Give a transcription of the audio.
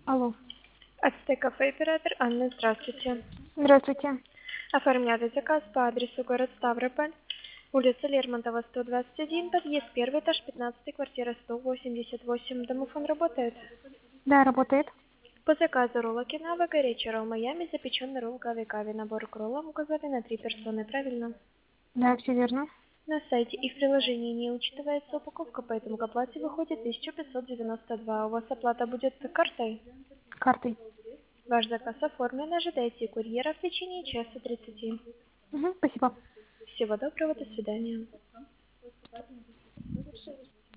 Алло. Ацтек кафе оператор Анна, здравствуйте. Здравствуйте. Оформляли заказ по адресу город Ставрополь, улица Лермонтова, 121, подъезд 1, этаж 15, квартира 188. Домофон работает? Да, работает. По заказу ролла кинава, горячий ролл Майами, запеченный ролл кави-кави. Набор к роллам указали на 3 персоны, правильно? Да, все верно. На сайте и в приложении не учитывается упаковка, поэтому к оплате выходит 1592. У вас оплата будет картой? Картой. Ваш заказ оформлен, ожидайте курьера в течение часа 30. Спасибо. Всего доброго, до свидания.